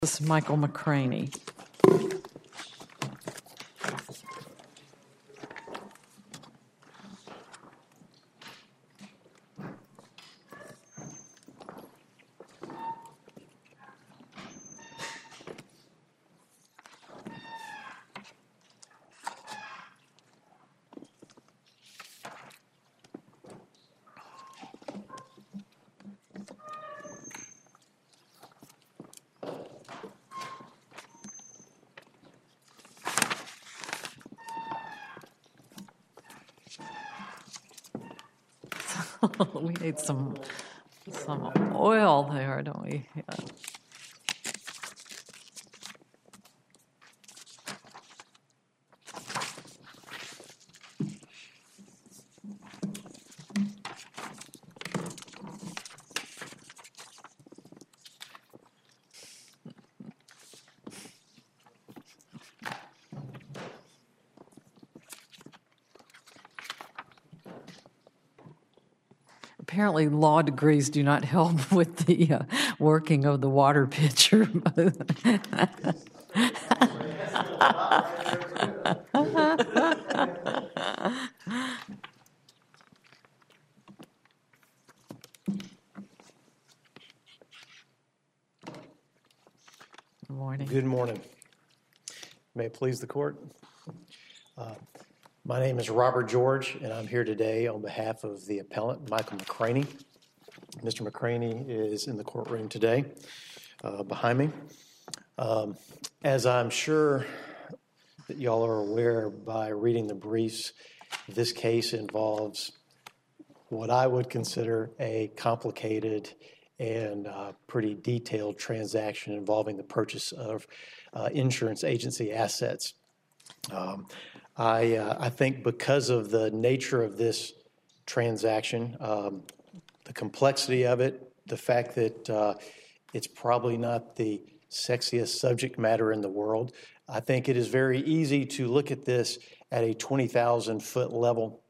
This is Michael McCraney. We need some oil there, don't we? Yeah. Apparently, law degrees do not help with the working of the water pitcher. Good morning. Good morning. May it please the court. My name is Robert George, and I'm here today on behalf of the appellant, Michael McCraney. Mr. McCraney is in the courtroom today behind me. As I'm sure that y'all are aware by reading the briefs, this case involves what I would consider a complicated and pretty detailed transaction involving the purchase of insurance agency assets. I think because of the nature of this transaction, the complexity of it, the fact that it's probably not the sexiest subject matter in the world, I think it is very easy to look at this at a 20,000-foot level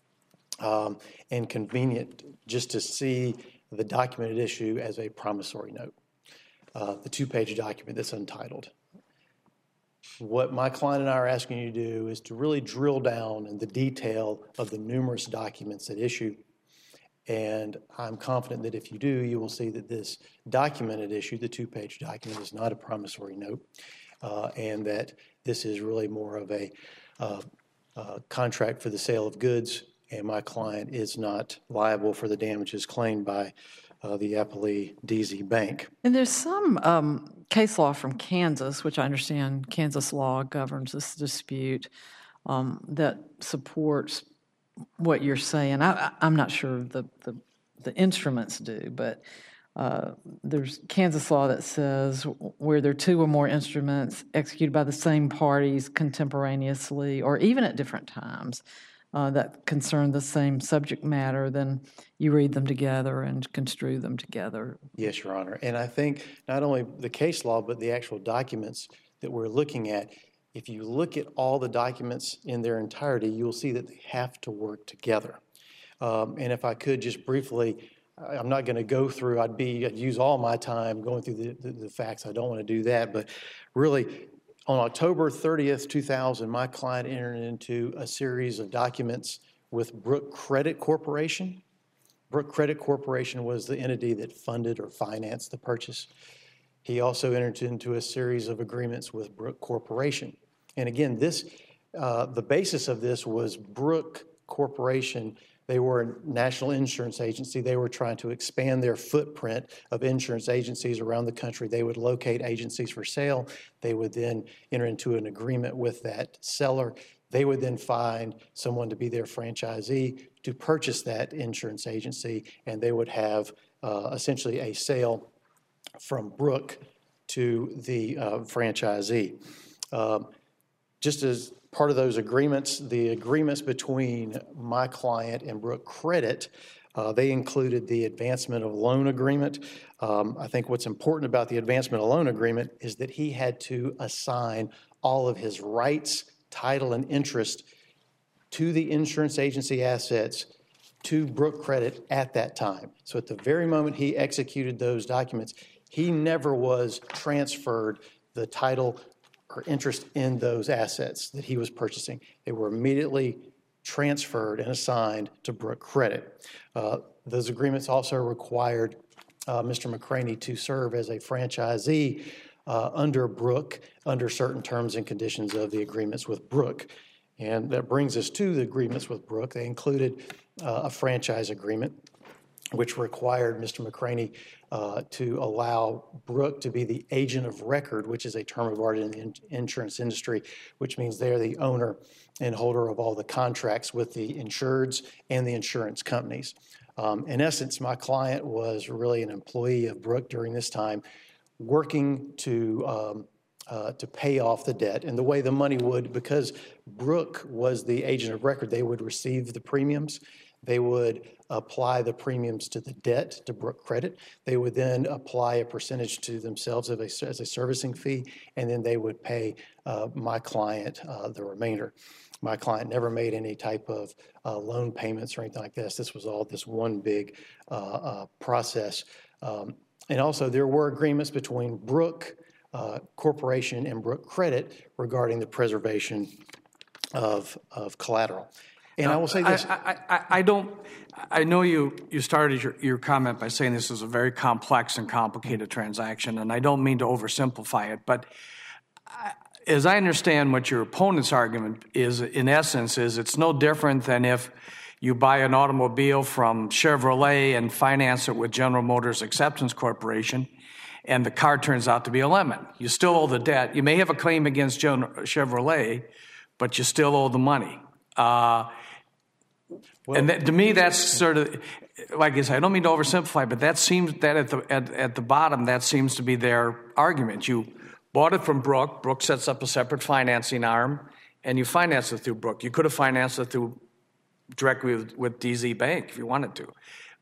and convenient just to see the documented issue as a promissory note, the two-page document that's untitled. What my client and I are asking you to do is to really drill down in the detail of the numerous documents at issue. And I'm confident that if you do, you will see that this document at issue, the two-page document, is not a promissory note, and that this is really more of a contract for the sale of goods, and my client is not liable for the damages claimed by the appellee DZ Bank. And there's some case law from Kansas, which I understand Kansas law governs this dispute, that supports what you're saying. I'm not sure the instruments do, but there's Kansas law that says where there are two or more instruments executed by the same parties contemporaneously or even at different times that concern the same subject matter, then you read them together and construe them together. Yes, Your Honor. And I think not only the case law, but the actual documents that we're looking at, if you look at all the documents in their entirety, you'll see that they have to work together. And if I could just briefly, I'm not going to go through, I'd use all my time going through the facts. I don't want to do that. But really, on October 30th, 2000, my client entered into a series of documents with Brook Credit Corporation. Brook Credit Corporation was the entity that funded or financed the purchase. He also entered into a series of agreements with Brook Corporation. And again, the basis of this was Brook Corporation. They were a national insurance agency. They were trying to expand their footprint of insurance agencies around the country. They would locate agencies for sale. They would then enter into an agreement with that seller. They would then find someone to be their franchisee to purchase that insurance agency, and they would have essentially a sale from Brook to the franchisee. Just as part of those agreements, the agreements between my client and Brook Credit, they included the advancement of loan agreement. I think what's important about the advancement of loan agreement is that he had to assign all of his rights, title, and interest to the insurance agency assets to Brook Credit at that time. So at the very moment he executed those documents, He never was transferred the title or interest in those assets that he was purchasing. They were immediately transferred and assigned to Brook Credit. Those agreements also required Mr. McCraney to serve as a franchisee under Brook, under certain terms and conditions of the agreements with Brook. And that brings us to the agreements with Brook. They included a franchise agreement, which required Mr. McCraney to allow Brook to be the agent of record, which is a term of art in the insurance industry, which means they're the owner and holder of all the contracts with the insureds and the insurance companies. In essence, my client was really an employee of Brook during this time, working to pay off the debt. And the way the money would, because Brook was the agent of record, they would receive the premiums. They would apply the premiums to the debt, to Brook Credit. They would then apply a percentage to themselves as a servicing fee, and then they would pay my client the remainder. My client never made any type of loan payments or anything like this. This was all this one big process. And also there were agreements between Brook Corporation and Brook Credit regarding the preservation of collateral. And now, I will say this. I know you started your comment by saying this is a very complex and complicated transaction, and I don't mean to oversimplify it, but as I understand what your opponent's argument is, in essence, is it's no different than if you buy an automobile from Chevrolet and finance it with General Motors Acceptance Corporation, and the car turns out to be a lemon. You still owe the debt. You may have a claim against Chevrolet, but you still owe the money. And to me, that's sort of, like I said, I don't mean to oversimplify, but that seems that at the bottom, that seems to be their argument. You bought it from Brook. Brook sets up a separate financing arm, and you finance it through Brook. You could have financed it through directly with DZ Bank if you wanted to,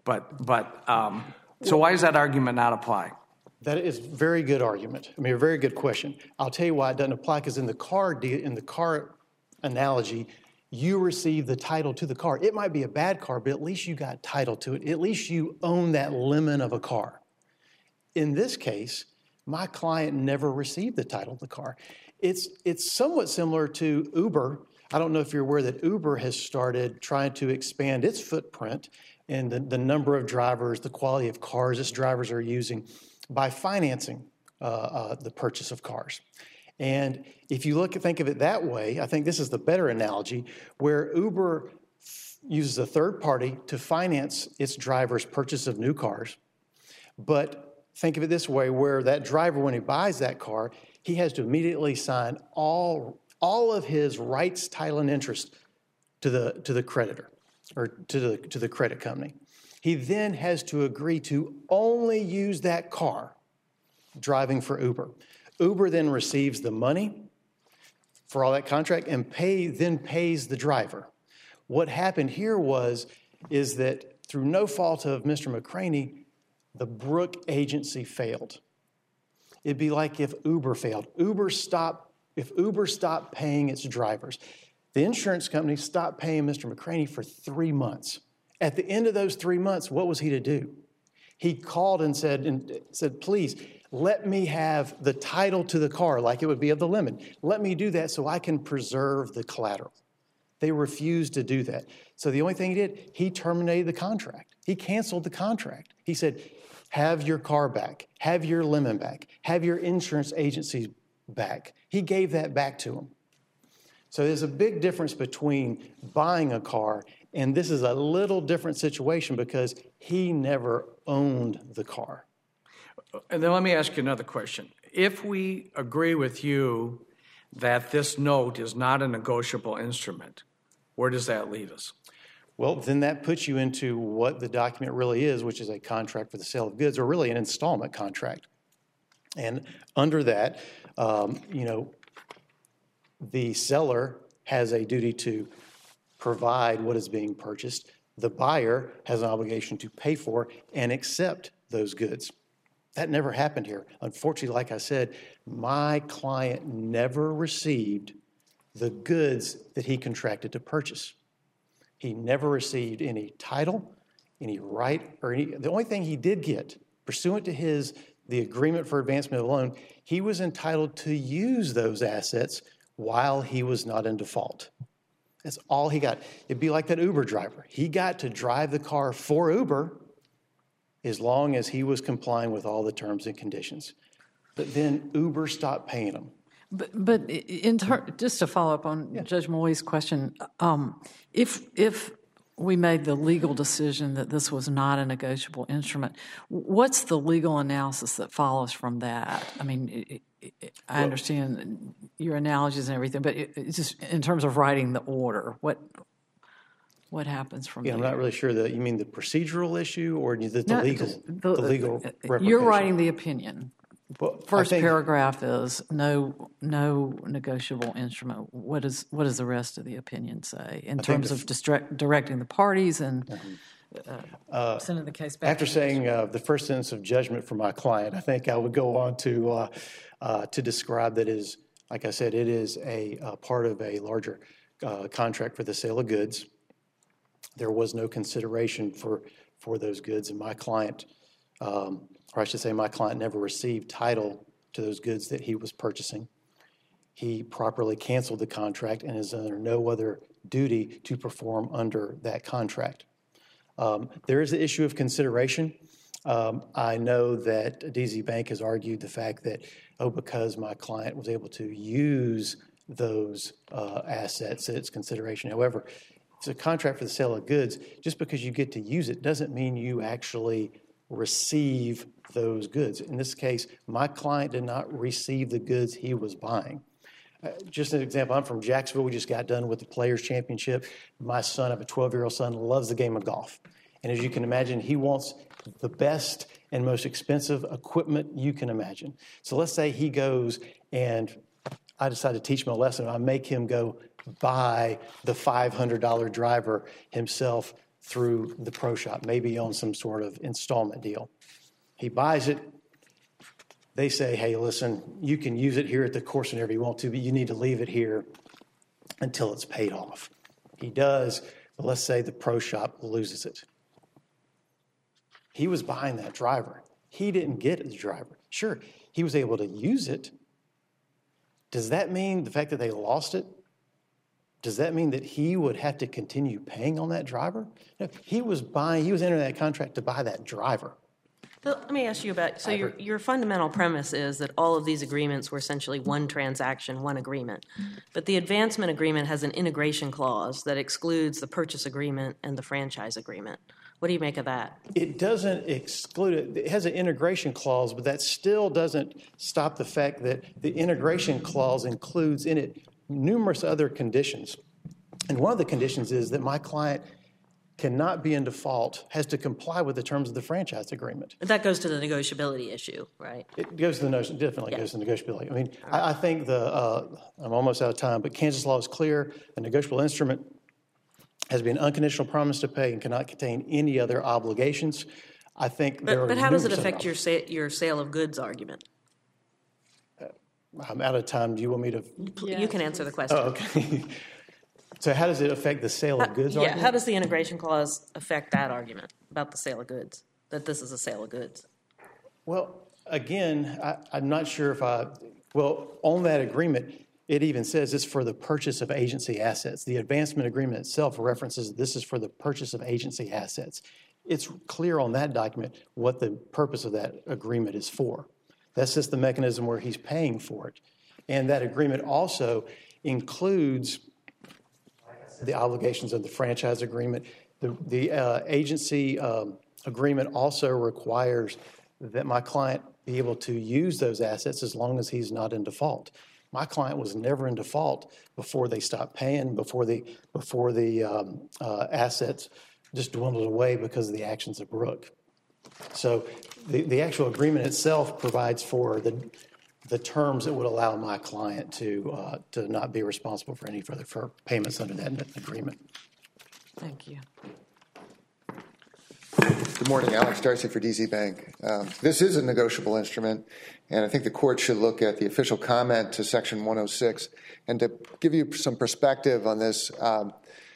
so why does that argument not apply? That is a very good argument. I mean, a very good question. I'll tell you why it doesn't apply, because in the car analogy, you receive the title to the car. It might be a bad car, but at least you got title to it. At least you own that lemon of a car. In this case, my client never received the title of the car. It's somewhat similar to Uber. I don't know if you're aware that Uber has started trying to expand its footprint and the number of drivers, the quality of cars its drivers are using by financing the purchase of cars. And if you think of it that way, I think this is the better analogy, where Uber uses a third party to finance its drivers' purchase of new cars. But think of it this way, where that driver, when he buys that car, he has to immediately sign all of his rights, title, and interest to the creditor or to the credit company. He then has to agree to only use that car driving for Uber. Uber then receives the money for all that contract and then pays the driver. What happened here is that through no fault of Mr. McCraney, the Brook agency failed. It'd be like if Uber failed. If Uber stopped paying its drivers, the insurance company stopped paying Mr. McCraney for 3 months. At the end of those 3 months, what was he to do? He called and said, please, let me have the title to the car like it would be of the lemon. Let me do that so I can preserve the collateral. They refused to do that. So the only thing he did, he terminated the contract. He canceled the contract. He said, have your car back, have your lemon back, have your insurance agency back. He gave that back to him. So there's a big difference between buying a car, and this is a little different situation because he never owned the car. And then let me ask you another question. If we agree with you that this note is not a negotiable instrument, where does that leave us? Well, then that puts you into what the document really is, which is a contract for the sale of goods, or really an installment contract. And under that, the seller has a duty to provide what is being purchased. The buyer has an obligation to pay for and accept those goods. That never happened here. Unfortunately, like I said, my client never received the goods that he contracted to purchase. He never received any title, any right, or the only thing he did get, pursuant to his the agreement for advancement of the loan, he was entitled to use those assets while he was not in default. That's all he got. It'd be like that Uber driver. He got to drive the car for Uber as long as he was complying with all the terms and conditions. But then Uber stopped paying him. But just to follow up on Judge Malloy's question, if we made the legal decision that this was not a negotiable instrument, what's the legal analysis that follows from that? I mean, I understand your analogies and everything, but it's just in terms of writing the order, what happens from there? I'm not really sure that you mean the procedural issue or the legal repercussion. You're writing the opinion. Well, First paragraph is no negotiable instrument. What does the rest of the opinion say in terms of directing the parties and sending the case back? After saying the first sentence of judgment for my client, I think I would go on to describe that is, like I said, it is a part of a larger contract for the sale of goods. There was no consideration for those goods, and my client, or I should say my client never received title to those goods that he was purchasing. He properly canceled the contract and is under no other duty to perform under that contract. There is the issue of consideration. I know that DZ Bank has argued the fact that, because my client was able to use those assets, it's consideration. However, it's a contract for the sale of goods. Just because you get to use it doesn't mean you actually receive those goods. In this case, my client did not receive the goods he was buying. Just an example, I'm from Jacksonville. We just got done with the Players Championship. My son, I have a 12-year-old son, loves the game of golf. And as you can imagine, he wants the best and most expensive equipment you can imagine. So let's say he goes and I decide to teach him a lesson. I make him go buy the $500 driver himself through the pro shop, maybe on some sort of installment deal. He buys it. They say, hey, listen, you can use it here at the course whenever you want to, but you need to leave it here until it's paid off. He does, but let's say the pro shop loses it. He was buying that driver. He didn't get the driver. Sure, he was able to use it. Does that mean the fact that they lost it? Does that mean that he would have to continue paying on that driver? No, he was entering that contract to buy that driver. So let me ask you about, so your fundamental premise is that all of these agreements were essentially one transaction, one agreement. But the advancement agreement has an integration clause that excludes the purchase agreement and the franchise agreement. What do you make of that? It doesn't exclude it. It has an integration clause, but that still doesn't stop the fact that the integration clause includes in it numerous other conditions. And one of the conditions is that my client cannot be in default, has to comply with the terms of the franchise agreement. But that goes to the negotiability issue, right? It goes to the notion, definitely goes to negotiability. I mean, I think I'm almost out of time, but Kansas law is clear. A negotiable instrument has been unconditional promise to pay and cannot contain any other obligations. I think But how does it affect your sale of goods argument? I'm out of time. Do you want me to? You can answer the question. Oh, okay. So how does it affect the sale of goods argument? Yeah, how does the integration clause affect that argument about the sale of goods, that this is a sale of goods? Well, again, I'm not sure if on that agreement, it even says it's for the purchase of agency assets. The advancement agreement itself references this is for the purchase of agency assets. It's clear on that document what the purpose of that agreement is for. That's just the mechanism where he's paying for it. And that agreement also includes the obligations of the franchise agreement. The agency agreement also requires that my client be able to use those assets as long as he's not in default. My client was never in default before they stopped paying, before the assets just dwindled away because of the actions of Brooke. So the actual agreement itself provides for the terms that would allow my client to not be responsible for any further payments under that agreement. Thank you. Good morning, Alex Darcy for DZ Bank. This is a negotiable instrument, and I think the court should look at the official comment to Section 106. And to give you some perspective on this, I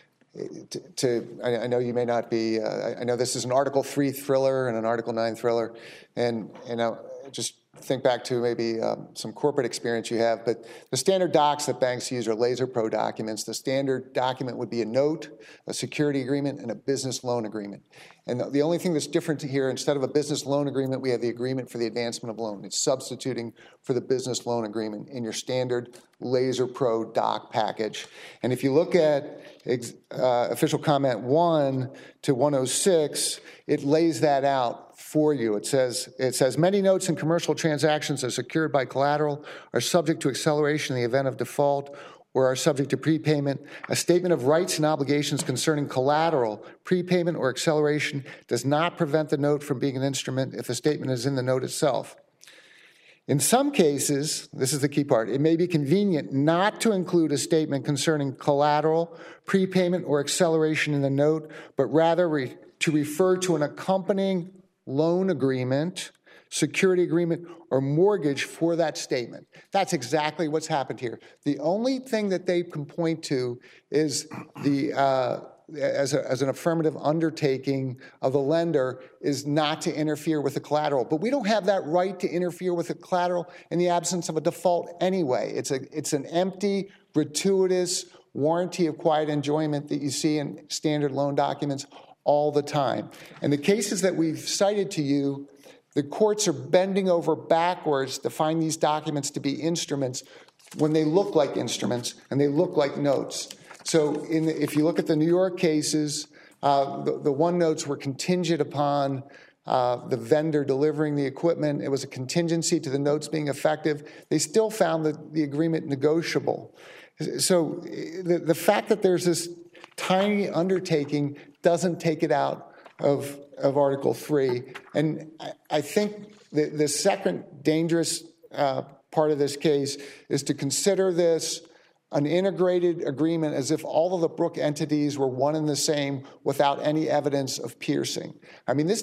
know you may not be, I know this is an Article 3 thriller and an Article 9 thriller, and just think back to maybe some corporate experience you have, but the standard docs that banks use are Laser Pro documents. The standard document would be a note, a security agreement, and a business loan agreement. And the only thing that's different here, instead of a business loan agreement, we have the agreement for the advancement of loan. It's substituting for the business loan agreement in your standard Laser Pro doc package. And if you look at official comment 1 to 106, it lays that out for you. It says many notes in commercial transactions are secured by collateral, are subject to acceleration in the event of default, or are subject to prepayment. A statement of rights and obligations concerning collateral, prepayment, or acceleration does not prevent the note from being an instrument if the statement is in the note itself. In some cases, this is the key part, it may be convenient not to include a statement concerning collateral, prepayment, or acceleration in the note, but rather to refer to an accompanying loan agreement, security agreement, or mortgage for that statement. That's exactly what's happened here. The only thing that they can point to is as an affirmative undertaking of the lender is not to interfere with the collateral. But we don't have that right to interfere with the collateral in the absence of a default anyway. It's an empty, gratuitous warranty of quiet enjoyment that you see in standard loan documents all the time. And the cases that we've cited to you, the courts are bending over backwards to find these documents to be instruments when they look like instruments and they look like notes. So if you look at the New York cases, the one notes were contingent upon the vendor delivering the equipment. It was a contingency to the notes being effective. They still found the agreement negotiable. So the fact that there's this tiny undertaking doesn't take it out of Article 3. And I think the second dangerous part of this case is to consider this an integrated agreement as if all of the Brooke entities were one and the same without any evidence of piercing. I mean, this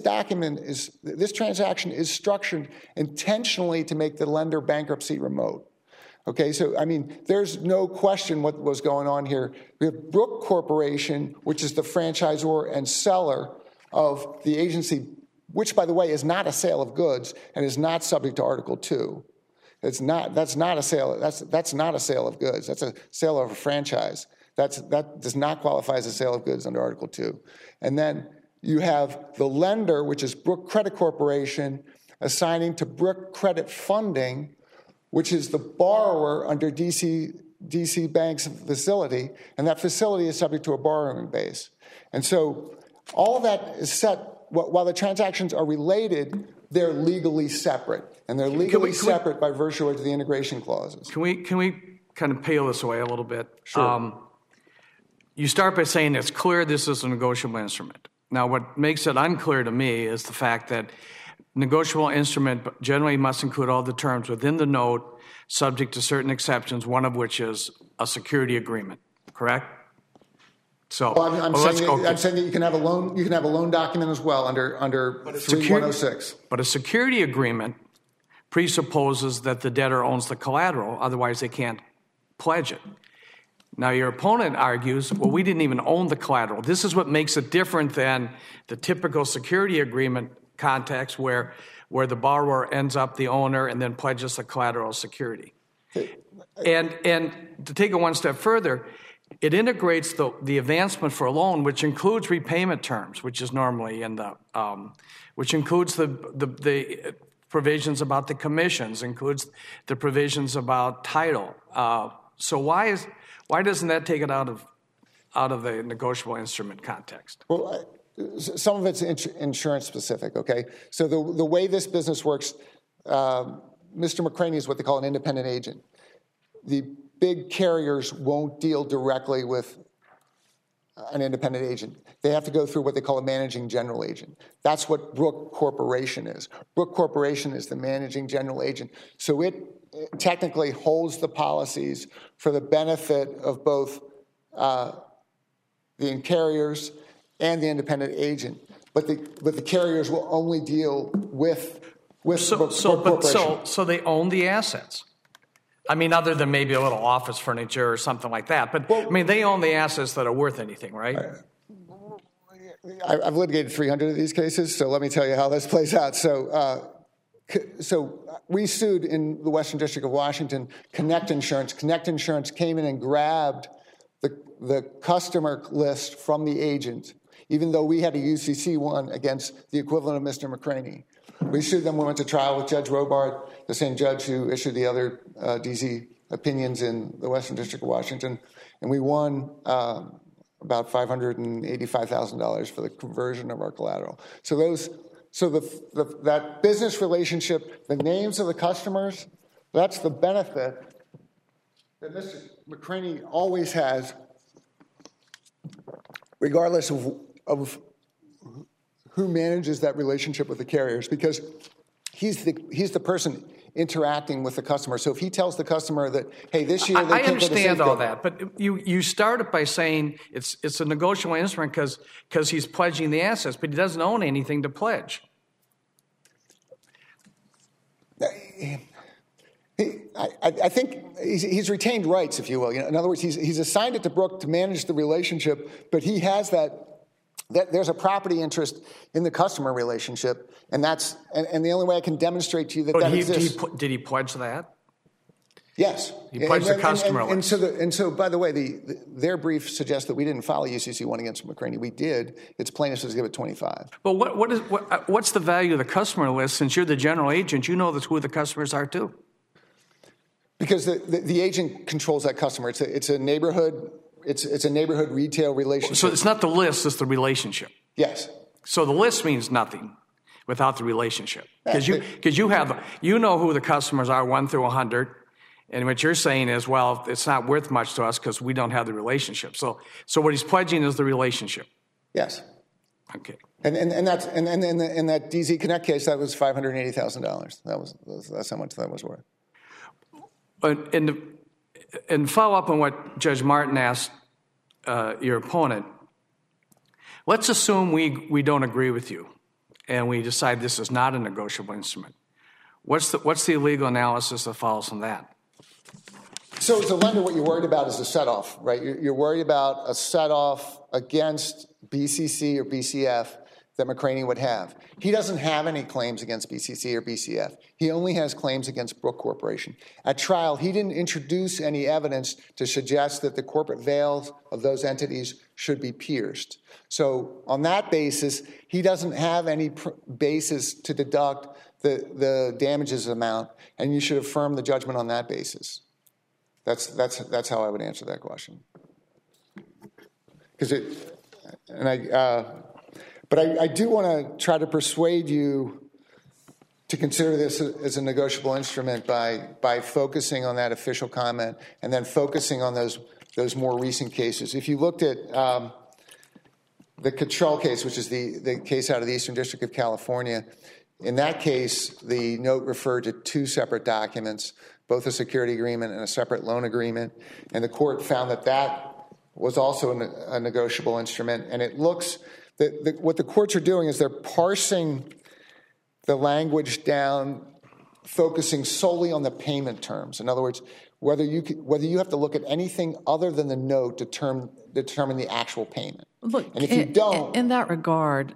transaction is structured intentionally to make the lender bankruptcy remote. Okay, so, I mean, there's no question what was going on here. We have Brooke Corporation, which is the franchisor and seller of the agency, which, by the way, is not a sale of goods and is not subject to Article 2. That's not a sale of goods. That's a sale of a franchise. That does not qualify as a sale of goods under Article 2. And then you have the lender, which is Brooke Credit Corporation, assigning to Brooke Credit Funding, which is the borrower under DC Bank's facility, and that facility is subject to a borrowing base. And so all of that is set, while the transactions are related, they're legally separate. And they're legally separate by virtue of the integration clauses. Can we kind of peel this away a little bit? Sure. You start by saying it's clear this is a negotiable instrument. Now, what makes it unclear to me is the fact that negotiable instrument generally must include all the terms within the note subject to certain exceptions, one of which is a security agreement, correct? So I'm saying that you can have a loan document as well under 3106. But a security agreement presupposes that the debtor owns the collateral, otherwise they can't pledge it. Now, your opponent argues, well, we didn't even own the collateral. This is what makes it different than the typical security agreement context where the borrower ends up the owner and then pledges the collateral security. And to take it one step further, it integrates the advancement for a loan, which includes repayment terms, which is normally in the, which includes the provisions about the commissions, includes the provisions about title. So why doesn't that take it out of the negotiable instrument context? Well, some of it's insurance specific, okay? So the way this business works, Mr. McCraney is what they call an independent agent. The big carriers won't deal directly with an independent agent. They have to go through what they call a managing general agent. That's what Brooke Corporation is. Brooke Corporation is the managing general agent. So it technically holds the policies for the benefit of both the carriers and the independent agent. But the carriers will only deal with Brooke Corporation. So they own the assets. I mean, other than maybe a little office furniture or something like that. But, I mean, they own the assets that are worth anything, right? I've litigated 300 of these cases, so let me tell you how this plays out. So we sued in the Western District of Washington Connect Insurance. Connect Insurance came in and grabbed the customer list from the agent, even though we had a UCC one against the equivalent of Mr. McCraney. We sued them. We went to trial with Judge Robart, the same judge who issued the other DZ opinions in the Western District of Washington, and we won about $585,000 for the conversion of our collateral. So that business relationship, the names of the customers, that's the benefit that Mr. McCraney always has, regardless of who manages that relationship with the carriers, because he's the person interacting with the customer. So if he tells the customer that, hey, this year they I can't go to understand all Safeco. that, but you started by saying it's a negotiable instrument because he's pledging the assets, but he doesn't own anything to pledge. I think he's retained rights, if you will. In other words, he's assigned it to Brooke to manage the relationship, but he has that there's a property interest in the customer relationship, and the only way I can demonstrate to you that exists. Did he pledge that? Yes. He pledged the customer list. And so, by the way, their brief suggests that we didn't file a UCC 1 against McCraney. We did. Its plaintiffs Exhibit 25. But what's the value of the customer list? Since you're the general agent, you know who the customers are too. Because the agent controls that customer. It's a neighborhood. It's a neighborhood retail relationship. So it's not the list; it's the relationship. Yes. So the list means nothing without the relationship, because you know who the customers are 1 through 100, and what you're saying is, well, it's not worth much to us because we don't have the relationship. So what he's pledging is the relationship. Yes. Okay. And in that DZ Connect case, that was $580,000. That's how much that was worth. And follow up on what Judge Martin asked your opponent, let's assume we don't agree with you and we decide this is not a negotiable instrument. What's the legal analysis that follows from that? So as a lender, what you're worried about is a set-off, right? You're worried about a set-off against BCC or BCF that McCraney would have. He doesn't have any claims against BCC or BCF. He only has claims against Brooke Corporation. At trial, he didn't introduce any evidence to suggest that the corporate veils of those entities should be pierced. So on that basis, he doesn't have any basis to deduct the damages amount, and you should affirm the judgment on that basis. That's how I would answer that question. But I do want to try to persuade you to consider this as a negotiable instrument by focusing on that official comment and then focusing on those more recent cases. If you looked at the Cottrell case, which is the case out of the Eastern District of California, in that case, the note referred to 2 separate documents, both a security agreement and a separate loan agreement, and the court found that was also a negotiable instrument. And it looks what the courts are doing is they're parsing the language down, focusing solely on the payment terms. In other words, whether you have to look at anything other than the note to determine the actual payment. Look, and if you don't, in that regard,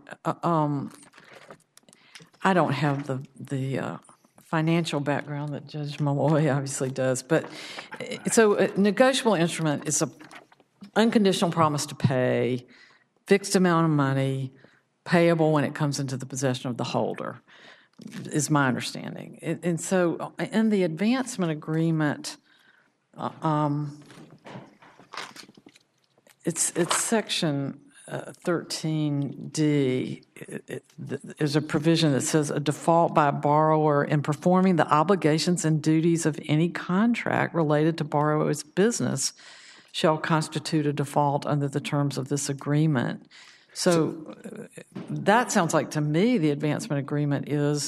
I don't have the financial background that Judge Malloy obviously does, but so a negotiable instrument is an unconditional promise to pay, fixed amount of money, payable when it comes into the possession of the holder, is my understanding. And so in the advancement agreement, it's section 13D. There's a provision that says a default by a borrower in performing the obligations and duties of any contract related to borrower's business shall constitute a default under the terms of this agreement. So that sounds like to me the advancement agreement is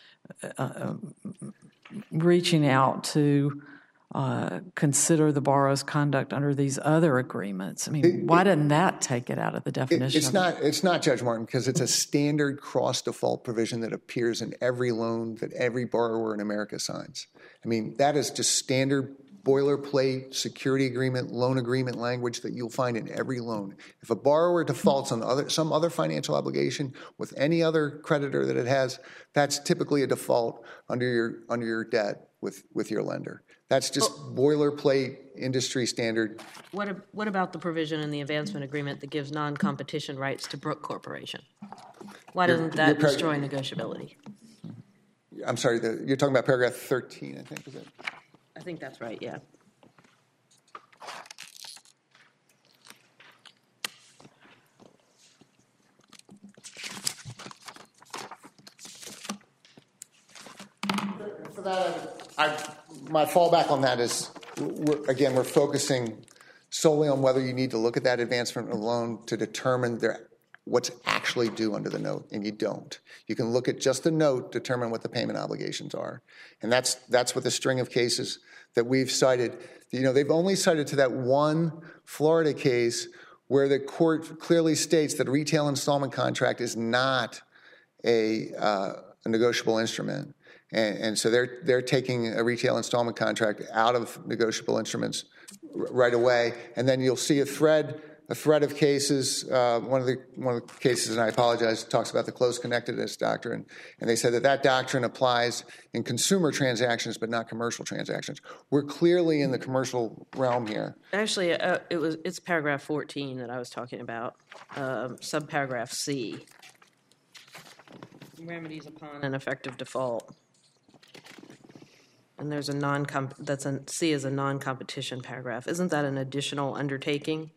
reaching out to consider the borrower's conduct under these other agreements. I mean, why didn't that take it out of the definition? It's not, Judge Martin, because it's a standard cross-default provision that appears in every loan that every borrower in America signs. I mean, that is just standard boilerplate security agreement, loan agreement language that you'll find in every loan. If a borrower defaults on some other financial obligation with any other creditor that it has, that's typically a default under your debt with your lender. That's just boilerplate industry standard. What about the provision in the advancement agreement that gives non-competition rights to Brook Corporation? Why doesn't that destroy negotiability? I'm sorry, you're talking about paragraph 13, I think, is it? I think that's right, yeah. For that, my fallback on that is, we're focusing solely on whether you need to look at that advancement of loan to determine what's actually due under the note, and you don't. You can look at just the note, determine what the payment obligations are. And that's what the string of cases that we've cited. They've only cited to that one Florida case where the court clearly states that a retail installment contract is not a negotiable instrument. And so they're taking a retail installment contract out of negotiable instruments right away. And then you'll see a thread of cases. One of the cases, and I apologize, talks about the close connectedness doctrine, and they said that doctrine applies in consumer transactions but not commercial transactions. We're clearly in the commercial realm here. Actually, it's paragraph 14 that I was talking about, subparagraph C. Remedies upon an effective default. And there's C is a non-competition paragraph. Isn't that an additional undertaking?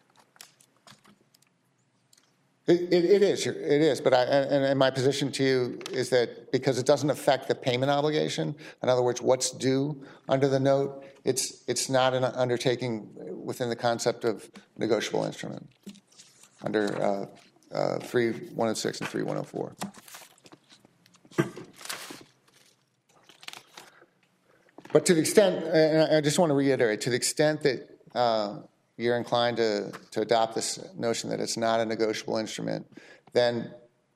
It is. But and my position to you is that because it doesn't affect the payment obligation, in other words, what's due under the note, it's not an undertaking within the concept of negotiable instrument under 3106 and 3104. But to the extent, and I just want to reiterate, to the extent that you're inclined to adopt this notion that it's not a negotiable instrument, then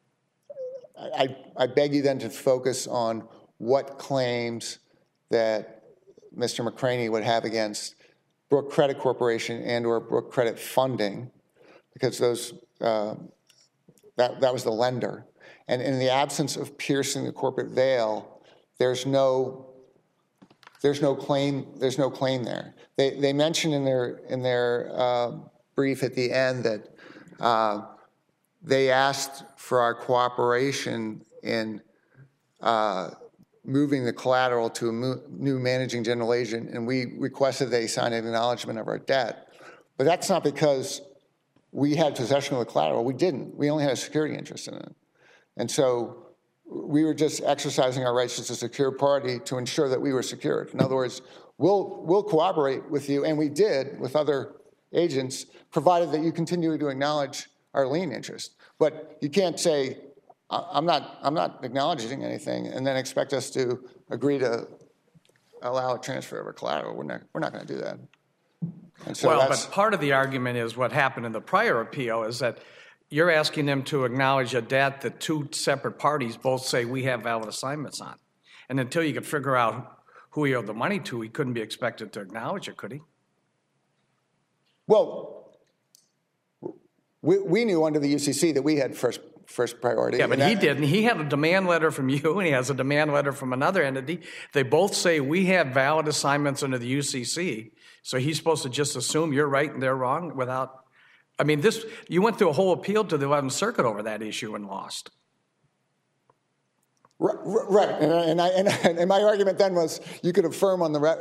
I beg you then to focus on what claims that Mr. McCraney would have against Brook Credit Corporation and or Brook Credit Funding, because that was the lender. And in the absence of piercing the corporate veil, there's no claim there. They mention in their brief at the end that they asked for our cooperation in moving the collateral to a new managing general agent, and we requested they sign an acknowledgement of our debt. But that's not because we had possession of the collateral. We didn't. We only had a security interest in it. And so we were just exercising our rights as a secured party to ensure that we were secured. In other words, we'll cooperate with you, and we did with other agents, provided that you continue to acknowledge our lien interest. But you can't say, I'm not acknowledging anything, and then expect us to agree to allow a transfer of our collateral. We're not going to do that. And so but part of the argument is what happened in the prior appeal is that you're asking them to acknowledge a debt that two separate parties both say we have valid assignments on. And until you could figure out who he owed the money to, he couldn't be expected to acknowledge it, could he? Well, we knew under the UCC that we had first priority. Yeah, but he didn't. He had a demand letter from you, and he has a demand letter from another entity. They both say we have valid assignments under the UCC, so he's supposed to just assume you're right and they're wrong without... I mean, you went through a whole appeal to the 11th Circuit over that issue and lost. Right, and my argument then was you could affirm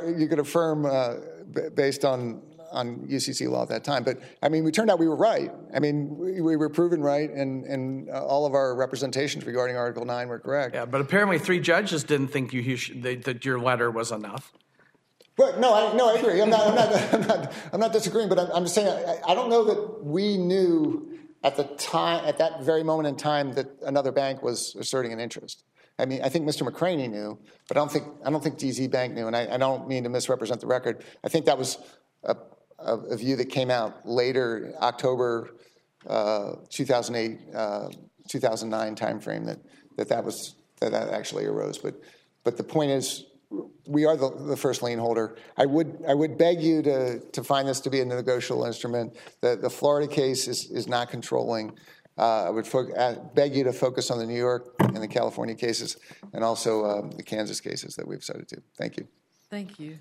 based on UCC law at that time. But I mean, we turned out we were right. I mean, we were proven right, and all of our representations regarding Article 9 were correct. Yeah, but apparently 3 judges didn't think that your letter was enough. But no, I agree. I'm not disagreeing. But I'm just saying I don't know that we knew at that very moment in time, that another bank was asserting an interest. I mean, I think Mr. McCraney knew, but I don't think DZ Bank knew, and I don't mean to misrepresent the record. I think that was a view that came out later, October 2008, 2009 timeframe that actually arose. But the point is, we are the first lien holder. I would beg you to find this to be a negotiable instrument. The Florida case is not controlling. I would beg you to focus on the New York and the California cases, and also the Kansas cases that we've cited to. Thank you. Thank you.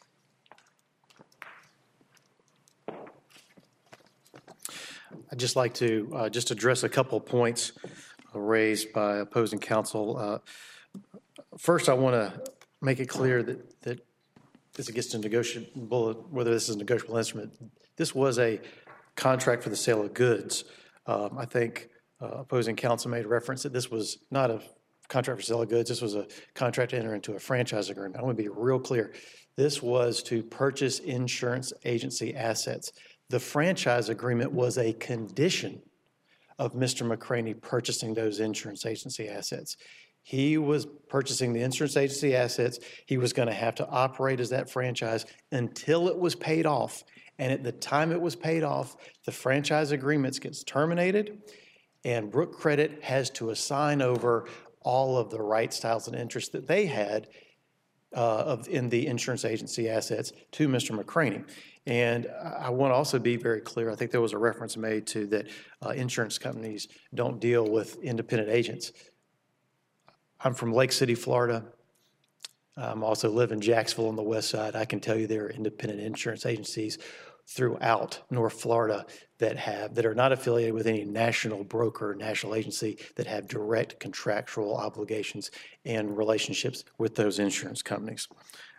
I'd just like to just address a couple of points raised by opposing counsel. First, I want to make it clear that this gets to negotiable, whether this is a negotiable instrument. This was a contract for the sale of goods. I think opposing counsel made reference that this was not a contract for sale of goods. This was a contract to enter into a franchise agreement. I want to be real clear. This was to purchase insurance agency assets. The franchise agreement was a condition of Mr. McCraney purchasing those insurance agency assets. He was purchasing the insurance agency assets. He was going to have to operate as that franchise until it was paid off. And at the time it was paid off, the franchise agreements gets terminated, and Brook Credit has to assign over all of the rights, titles, and interests that they had in the insurance agency assets to Mr. McCraney. And I want to also be very clear. I think there was a reference made to that insurance companies don't deal with independent agents. I'm from Lake City, Florida. I also live in Jacksonville on the west side. I can tell you there are independent insurance agencies throughout North Florida that are not affiliated with any national broker, national agency, that have direct contractual obligations and relationships with those insurance companies.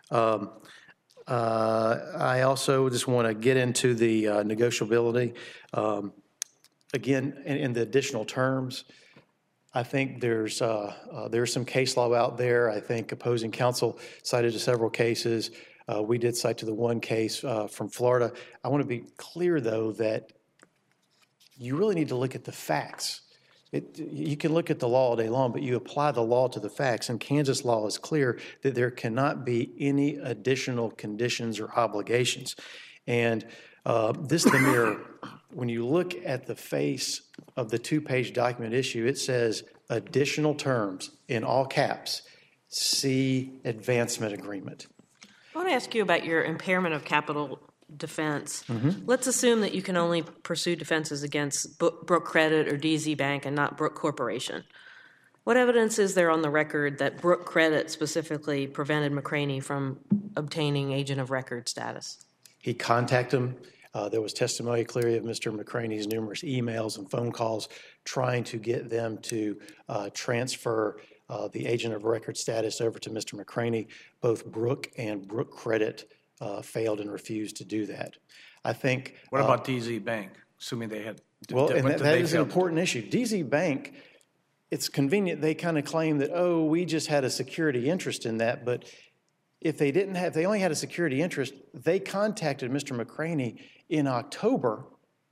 I also just want to get into the negotiability. Again, in the additional terms, I think there's some case law out there. I think opposing counsel cited to several cases. We did cite to the one case from Florida. I want to be clear, though, that you really need to look at the facts. You can look at the law all day long, but you apply the law to the facts, and Kansas law is clear that there cannot be any additional conditions or obligations. And when you look at the face of the two-page document issue, it says additional terms in all caps, see advancement agreement. I want to ask you about your impairment of capital defense. Let's assume that you can only pursue defenses against Brook Credit or DZ Bank and not Brook Corporation. What evidence is there on the record that Brook Credit specifically prevented McCraney from obtaining agent of record status? He contacted him. There was testimony clearly of Mr. McCraney's numerous emails and phone calls trying to get them to transfer the agent of record status over to Mr. McCraney. Both Brook and Brook Credit failed and refused to do that. I think. What about DZ Bank? Assuming they had. Well, and that is an important issue. DZ Bank, it's convenient. They kind of claim that, oh, we just had a security interest in that. But if they only had a security interest, they contacted Mr. McCraney in October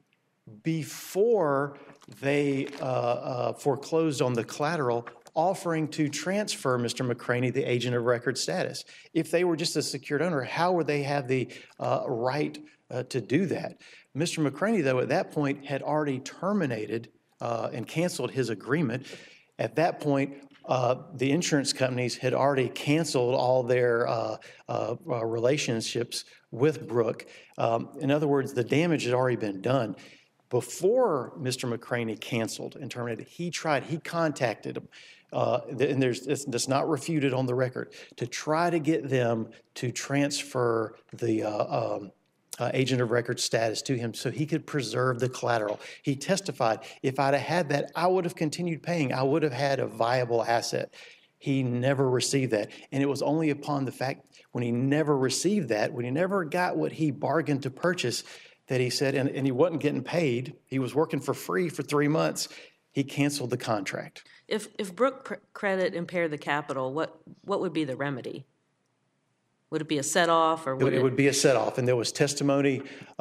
before they foreclosed on the collateral, offering to transfer Mr. McCraney the agent of record status. If they were just a secured owner, how would they have the right to do that? Mr. McCraney, though, at that point had already terminated and canceled his agreement. At that point, the insurance companies had already canceled all their relationships with Brook. In other words, the damage had already been done. Before Mr. McCraney canceled and terminated, he contacted them. And it's not refuted on the record, to try to get them to transfer the agent of record status to him so he could preserve the collateral. He testified, if I'd have had that, I would have continued paying. I would have had a viable asset. He never received that. And it was only upon the fact when he never received that, when he never got what he bargained to purchase, that he said, and he wasn't getting paid, he was working for free for 3 months, he canceled the contract. If Brook Credit impaired the capital, what would be the remedy? Would it be a set-off? Or it would be a set-off, and there was testimony.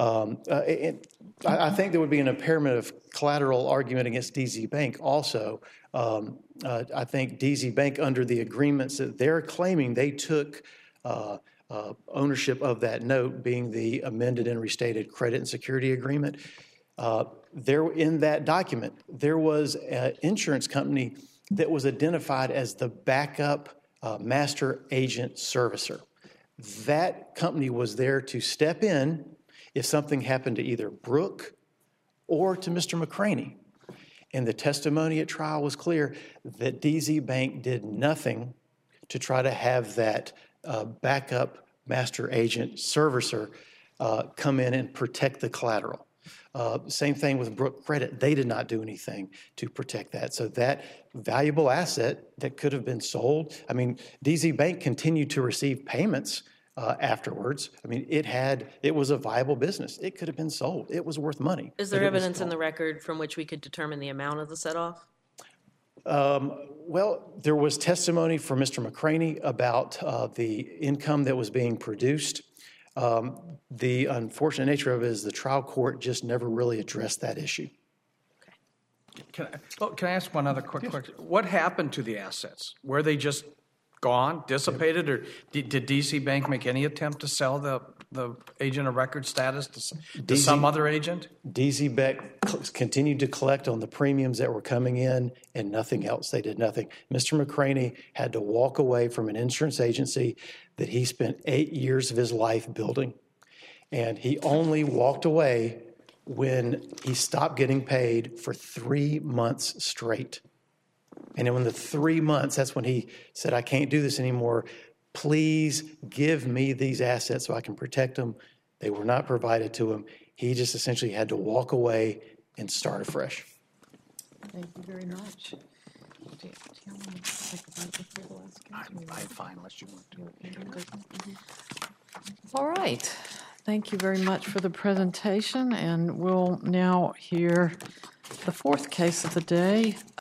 I think there would be an impairment of collateral argument against DZ Bank also. I think DZ Bank, under the agreements that they're claiming, they took ownership of that note, being the amended and restated credit and security agreement. There, in that document, there was an insurance company that was identified as the backup master agent servicer. That company was there to step in if something happened to either Brooke or to Mr. McCraney. And the testimony at trial was clear that DZ Bank did nothing to try to have that backup master agent servicer come in and protect the collateral. Same thing with Brooke Credit. They did not do anything to protect that. So that valuable asset that could have been sold, I mean, DZ Bank continued to receive payments afterwards. I mean, it was a viable business. It could have been sold. It was worth money. Is there evidence in the record from which we could determine the amount of the set-off? Well, there was testimony from Mr. McCraney about the income that was being produced. The unfortunate nature of it is the trial court just never really addressed that issue. Can I ask one other quick question? What happened to the assets? Were they just gone, dissipated, or did DC Bank make any attempt to sell the agent of record status to some other agent? DZ Bank continued to collect on the premiums that were coming in and nothing else. They did nothing. Mr. McCraney had to walk away from an insurance agency that he spent 8 years of his life building. And he only walked away when he stopped getting paid for 3 months straight. And then when the 3 months, that's when he said, I can't do this anymore. Please give me these assets so I can protect them. They were not provided to him. He just essentially had to walk away and start afresh. Thank you very much. I'm fine unless you want to. All right. Thank you very much for the presentation, and we'll now hear the fourth case of the day,